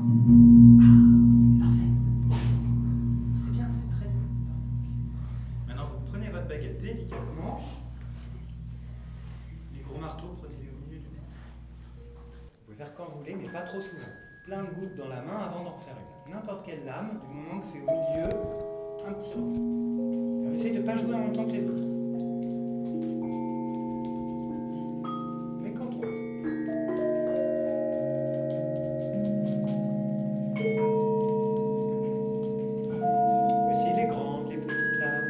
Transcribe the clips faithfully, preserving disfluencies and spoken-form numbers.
Parfait. C'est bien, c'est très bien. Maintenant, vous prenez votre baguette délicatement. Les gros marteaux, prenez-les au milieu du nez. Vous pouvez faire quand vous voulez, mais pas trop souvent. Plein de gouttes dans la main avant d'en refaire une. N'importe quelle lame, du moment que c'est au milieu, un petit rond. Essayez de ne pas jouer en même temps que les autres. Mais quand on veut. Essayez les grandes, les petites lames.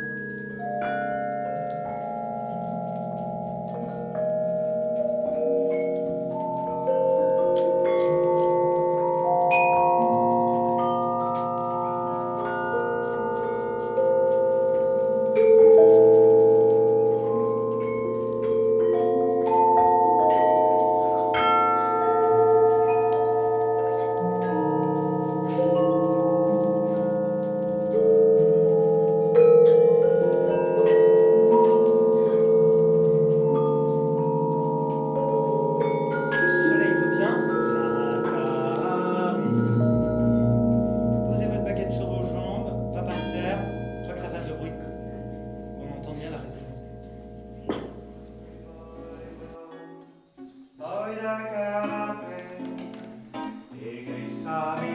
Poi la carape e grissa